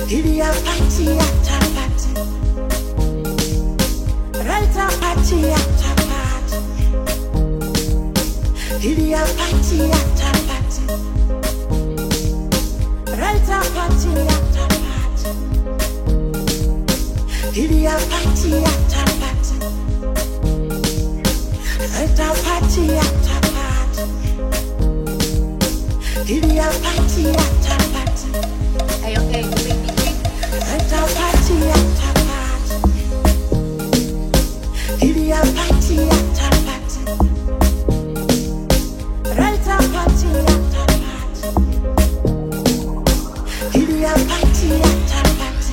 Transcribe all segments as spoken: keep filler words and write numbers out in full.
Ilia patia tapati, Ralta patia tapati, Ilia patia tapati, Ralta patia tapati, Ilia patia tapati, Ralta patia tapati, Ilia patia tapati. Hey, okay, baby. Ralta patia tapati, Ilia patia tapati, Ralta patia tapati, Ilia patia tapati.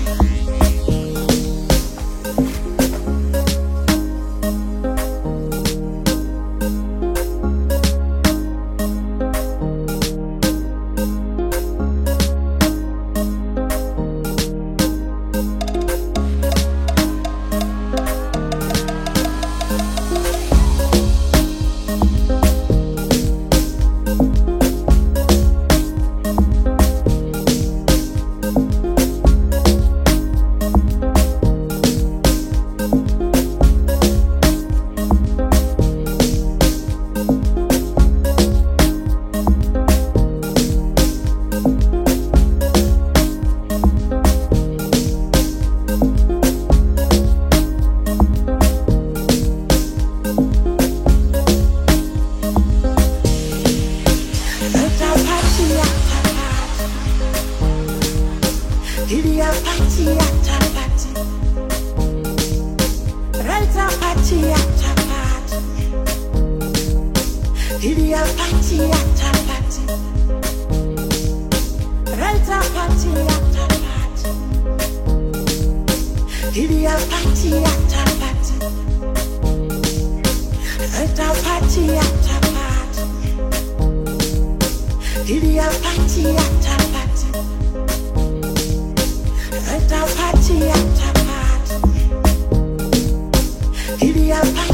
Ilia patia tapati, Ralta patia tapati, Ilia patia tapati, Ralta patia tapati, Ilia patia tapati, Ralta patia tapati, Ilia patia tapati, Ralta patia tapati, Ilia patia.